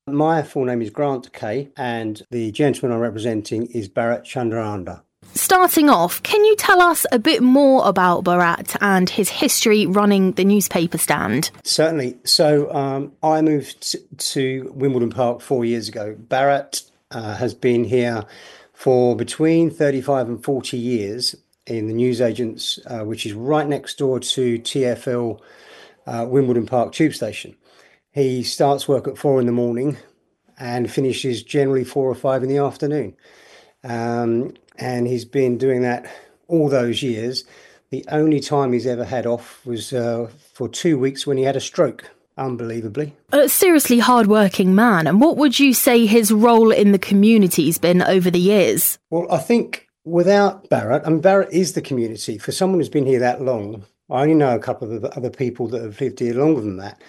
My full name is Grant Kay, and the gentleman I'm representing is Bharat Chandraanda. Starting off, can you tell us a bit more about Bharat and his history running the newspaper stand? Certainly. So I moved to Wimbledon Park 4 years ago. Bharat has been here for between 35 and 40 years in the newsagents, which is right next door to TfL Wimbledon Park tube station. He starts work at 4 in the morning and finishes generally 4 or 5 in the afternoon. And he's been doing that all those years. The only time he's ever had off was for 2 weeks when he had a stroke, unbelievably. A seriously hard-working man. And what would you say his role in the community's been over the years? Well, I think without Bharat, Bharat is the community. For someone who's been here that long, I only know a couple of other people that have lived here longer than that.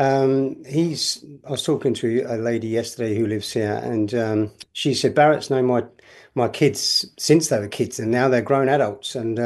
I was talking to a lady yesterday who lives here, and she said Barrett's known my kids since they were kids, and now they're grown adults. And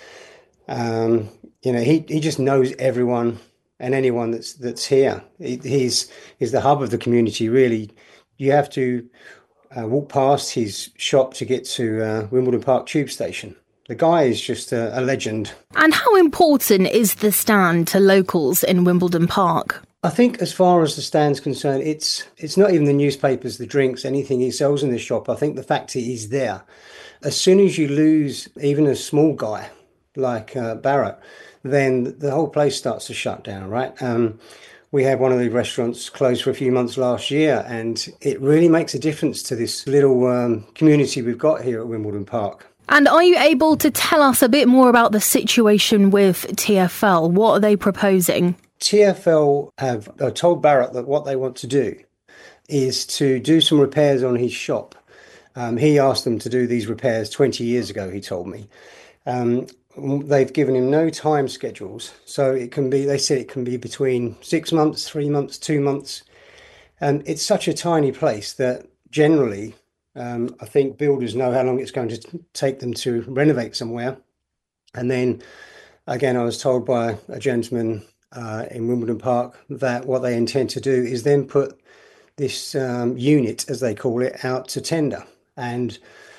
he just knows everyone and anyone that's here. He's the hub of the community. Really, you have to walk past his shop to get to Wimbledon Park tube station. The guy is just a legend. And how important is the stand to locals in Wimbledon Park? I think as far as the stand's concerned, it's not even the newspapers, the drinks, anything he sells in the shop. I think the fact that he's there, as soon as you lose even a small guy like Bharat, then the whole place starts to shut down, right? We had one of the restaurants closed for a few months last year, and it really makes a difference to this little community we've got here at Wimbledon Park. And are you able to tell us a bit more about the situation with TfL? What are they proposing? TfL have told Bharat that what they want to do is to do some repairs on his shop. He asked them to do these repairs 20 years ago, he told me. They've given him no time schedules. So they said it can be between 6 months, 3 months, 2 months. And it's such a tiny place that generally, I think builders know how long it's going to take them to renovate somewhere. And then, again, I was told by a gentleman in Wimbledon Park that what they intend to do is then put this unit, as they call it, out to tender. And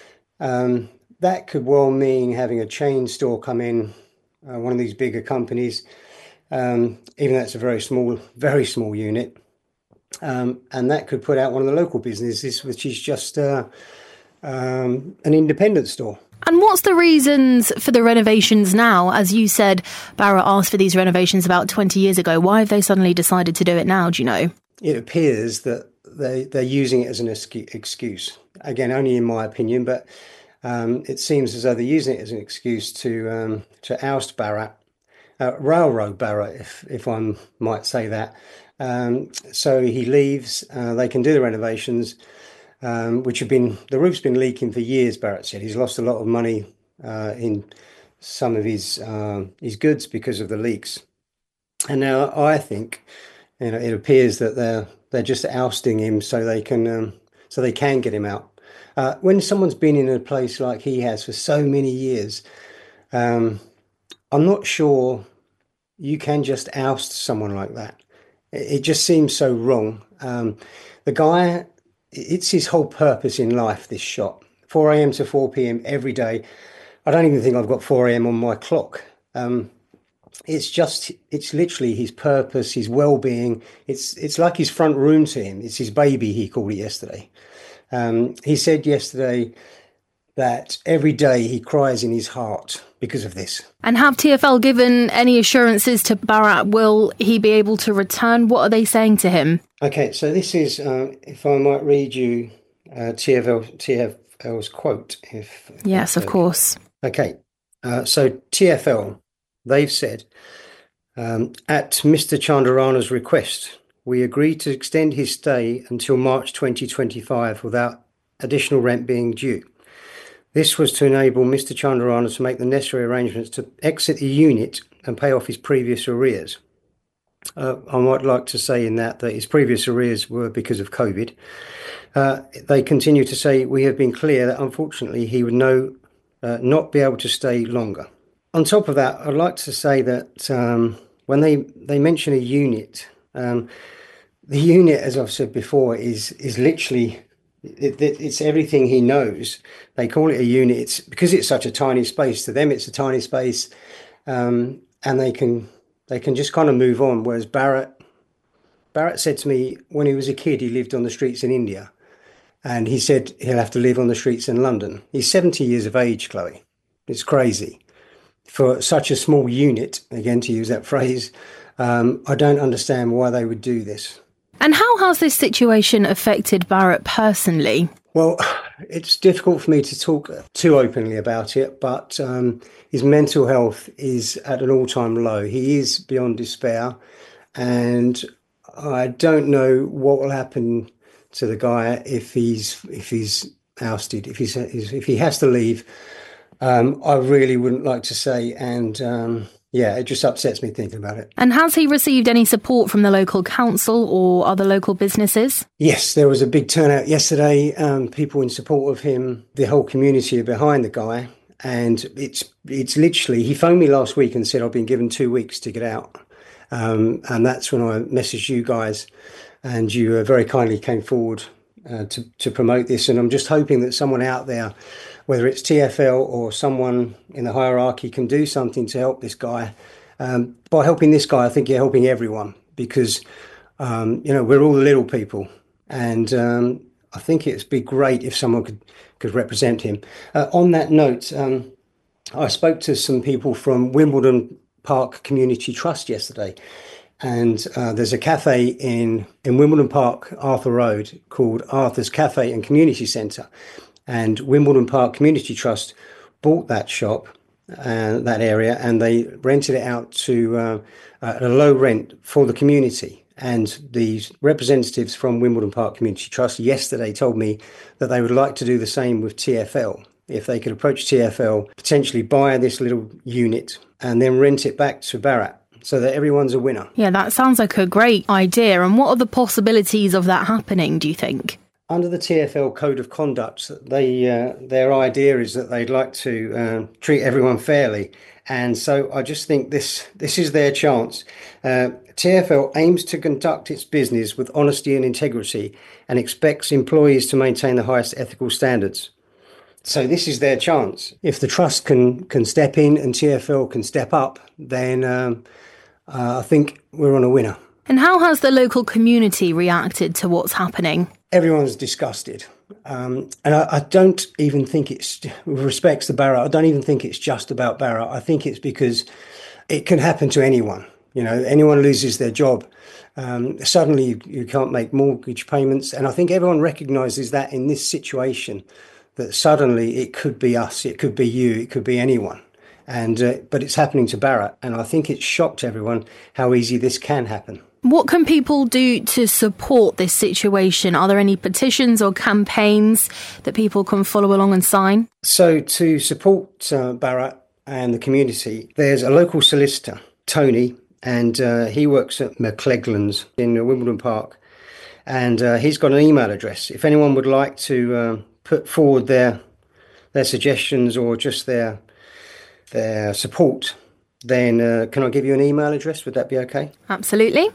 that could well mean having a chain store come in, one of these bigger companies, even though it's a very small unit. And that could put out one of the local businesses, which is just an independent store. And what's the reasons for the renovations now? As you said, Bharat asked for these renovations about 20 years ago. Why have they suddenly decided to do it now, do you know? It appears that they're using it as an excuse. Again, only in my opinion, but it seems as though they're using it as an excuse to oust Bharat, railroad Bharat, if I might say that. So he leaves, they can do the renovations, the roof's been leaking for years, Bharat said. He's lost a lot of money in some of his goods because of the leaks. And now I think, it appears that they're just ousting him so they can get him out. When someone's been in a place like he has for so many years, I'm not sure you can just oust someone like that. It just seems so wrong. The guy, it's his whole purpose in life, this shop. 4 a.m. to 4 p.m. every day. I don't even think I've got 4 a.m. on my clock. It's literally his purpose, his well-being. It's like his front room to him. It's his baby, he called it yesterday. He said yesterday that every day he cries in his heart because of this. And have TfL given any assurances to Bharat? Will he be able to return? What are they saying to him? Okay, so this is, if I might read you TfL's quote. Yes, of course. Okay, so TfL, they've said, at Mr. Chandraranda's request, we agreed to extend his stay until March 2025 without additional rent being due. This was to enable Mr. Chandraranda to make the necessary arrangements to exit the unit and pay off his previous arrears. I might like to say in that his previous arrears were because of COVID. They continue to say, we have been clear that unfortunately he would not be able to stay longer. On top of that, I'd like to say that when they mention a unit, the unit, as I've said before, is literally it's everything he knows. They call it a unit. It's because it's such a tiny space. To them, it's a tiny space, and they can just kind of move on. Whereas Barrett said to me when he was a kid, he lived on the streets in India, and he said he'll have to live on the streets in London. He's 70 years of age, Chloe. It's crazy for such a small unit. Again, to use that phrase, I don't understand why they would do this. And how has this situation affected Barrett personally? Well, it's difficult for me to talk too openly about it, but his mental health is at an all-time low. He is beyond despair, and I don't know what will happen to the guy if he's ousted, if he has to leave. I really wouldn't like to say, and yeah, it just upsets me thinking about it. And has he received any support from the local council or other local businesses? Yes, there was a big turnout yesterday, people in support of him, the whole community are behind the guy. And it's literally, he phoned me last week and said, I've been given 2 weeks to get out. And that's when I messaged you guys, and you very kindly came forward to promote this. And I'm just hoping that someone out there, whether it's TfL or someone in the hierarchy, can do something to help this guy. By helping this guy, I think you're helping everyone, because, we're all the little people. And I think it'd be great if someone could represent him. On that note, I spoke to some people from Wimbledon Park Community Trust yesterday. And there's a cafe in Wimbledon Park, Arthur Road, called Arthur's Cafe and Community Centre. And Wimbledon Park Community Trust bought that shop, that area, and they rented it out to at a low rent for the community. And the representatives from Wimbledon Park Community Trust yesterday told me that they would like to do the same with TfL. If they could approach TfL, potentially buy this little unit and then rent it back to Barratt, so that everyone's a winner. Yeah, that sounds like a great idea. And what are the possibilities of that happening, do you think? Under the TfL Code of Conduct, their idea is that they'd like to treat everyone fairly. And so I just think this is their chance. TfL aims to conduct its business with honesty and integrity and expects employees to maintain the highest ethical standards. So this is their chance. If the trust can step in and TfL can step up, then I think we're on a winner. And how has the local community reacted to what's happening? Everyone's disgusted. And I don't even think it's, with respect to Barratt, I don't even think it's just about Barratt. I think it's because it can happen to anyone. Anyone loses their job. Suddenly you can't make mortgage payments. And I think everyone recognises that in this situation, that suddenly it could be us, it could be you, it could be anyone. But it's happening to Barratt. And I think it's shocked everyone how easy this can happen. What can people do to support this situation? Are there any petitions or campaigns that people can follow along and sign? So to support Barratt and the community, there's a local solicitor, Tony, and he works at McCleglan's in Wimbledon Park. And he's got an email address. If anyone would like to put forward their suggestions or just their support, then can I give you an email address? Would that be okay? Absolutely.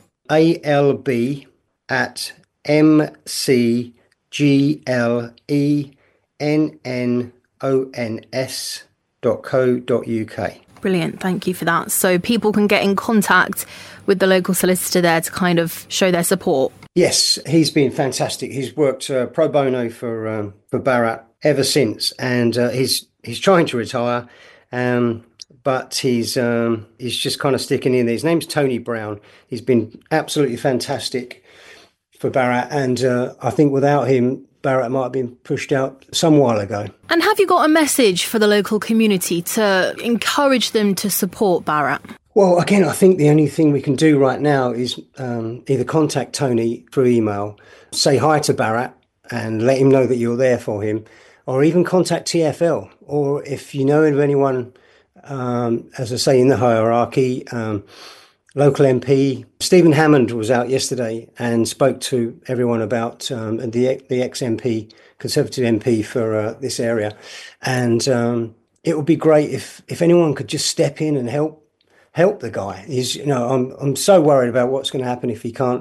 alb@mcglenons.co.uk. Brilliant. Thank you for that. So people can get in contact with the local solicitor there to kind of show their support. Yes, he's been fantastic. He's worked pro bono for Barratt ever since, and he's trying to retire. But he's just kind of sticking in there. His name's Tony Brown. He's been absolutely fantastic for Barratt, and I think without him, Barratt might have been pushed out some while ago. And have you got a message for the local community to encourage them to support Barratt? Well, again, I think the only thing we can do right now is either contact Tony through email, say hi to Barratt and let him know that you're there for him, or even contact TfL, or if you know of anyone, as I say, in the hierarchy, local MP. Stephen Hammond was out yesterday and spoke to everyone about the ex-MP, Conservative MP for this area. And it would be great if anyone could just step in and help the guy. I'm so worried about what's going to happen if he can't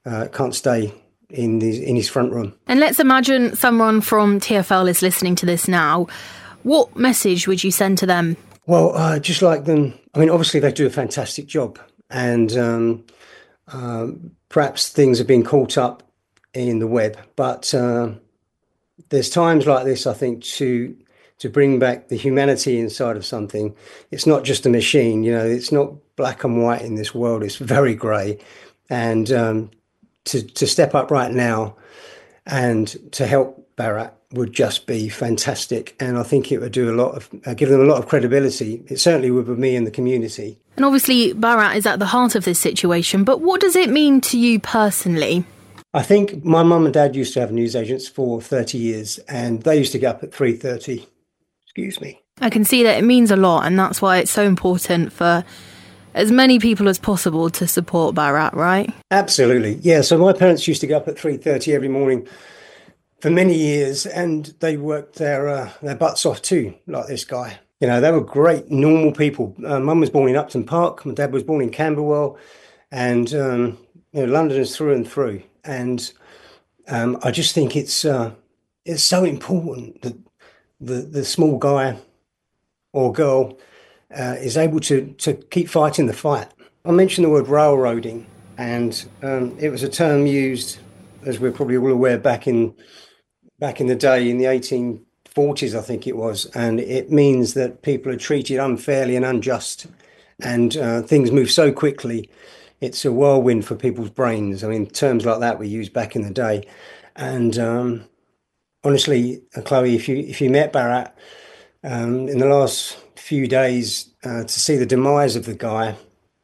can't stay in his front room. And let's imagine someone from TfL is listening to this now. What message would you send to them? Well, just like them, I mean, obviously they do a fantastic job, and perhaps things have been caught up in the web, but there's times like this, I think, to bring back the humanity inside of something. It's not just a machine, it's not black and white in this world, it's very grey. And to step up right now and to help Bharat would just be fantastic. And I think it would do give them a lot of credibility. It certainly would with me and the community. And obviously Bharat is at the heart of this situation, but what does it mean to you personally? I think my mum and dad used to have newsagents for 30 years, and they used to get up at 3:30. Excuse me. I can see that it means a lot, and that's why it's so important for as many people as possible to support Bharat, right? Absolutely. Yeah, so my parents used to get up at 3:30 every morning for many years, and they worked their butts off too, like this guy. They were great, normal people. Mum was born in Upton Park, my dad was born in Camberwell, and Londoners through and through. And I just think it's so important that the small guy or girl is able to keep fighting the fight. I mentioned the word railroading, and it was a term used, as we're probably all aware, back in the day, in the 1840s, I think it was, and it means that people are treated unfairly and unjust, and things move so quickly. It's a whirlwind for people's brains. I mean, terms like that were used back in the day. And honestly, Chloe, if you met Bharat in the last few days, to see the demise of the guy,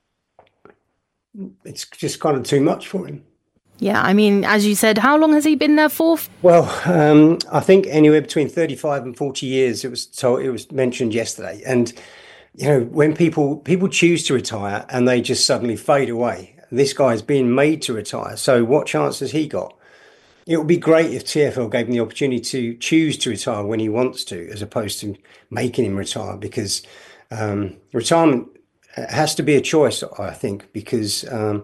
it's just kind of too much for him. Yeah, I mean, as you said, how long has he been there for? Well, I think anywhere between 35 and 40 years. It was mentioned yesterday. And when people choose to retire and they just suddenly fade away, this guy's been made to retire. So what chance has he got? It would be great if TfL gave him the opportunity to choose to retire when he wants to, as opposed to making him retire, because retirement has to be a choice, I think, because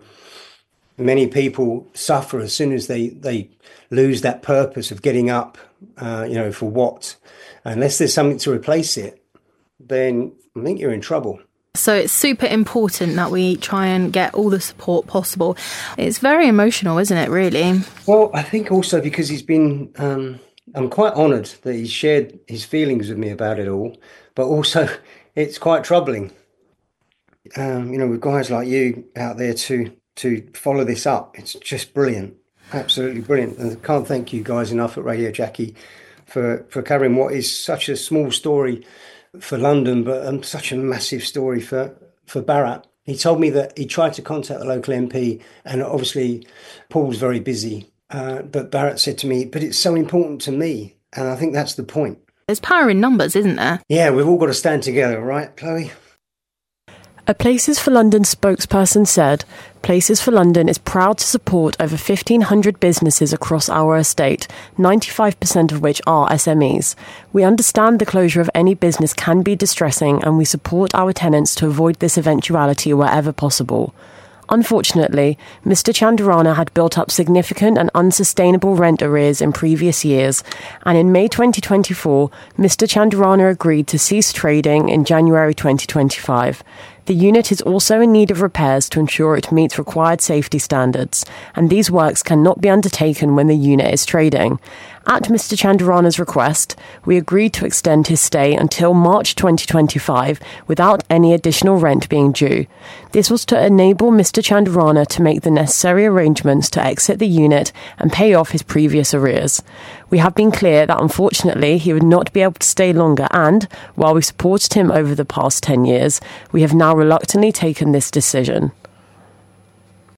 many people suffer as soon as they lose that purpose of getting up, for what? Unless there's something to replace it, then I think you're in trouble. So it's super important that we try and get all the support possible. It's very emotional, isn't it, really? Well, I think also because he's been, I'm quite honoured that he's shared his feelings with me about it all, but also it's quite troubling, with guys like you out there to follow this up. It's just brilliant, absolutely brilliant. And I can't thank you guys enough at Radio Jackie for covering what is such a small story for London, but such a massive story for Bharat. He told me that he tried to contact the local MP, and obviously Paul's very busy. But Bharat said to me, but it's so important to me. And I think that's the point. There's power in numbers, isn't there? Yeah, we've all got to stand together, right, Chloe? A Places for London spokesperson said, Places for London is proud to support over 1,500 businesses across our estate, 95% of which are SMEs. We understand the closure of any business can be distressing, and we support our tenants to avoid this eventuality wherever possible. Unfortunately, Mr. Chandarana had built up significant and unsustainable rent arrears in previous years, and in May 2024, Mr. Chandarana agreed to cease trading in January 2025. The unit is also in need of repairs to ensure it meets required safety standards, and these works cannot be undertaken when the unit is trading. At Mr. Chandarana's request, we agreed to extend his stay until March 2025 without any additional rent being due. This was to enable Mr. Chandarana to make the necessary arrangements to exit the unit and pay off his previous arrears. We have been clear that unfortunately he would not be able to stay longer, and, while we supported him over the past 10 years, we have now reluctantly taken this decision.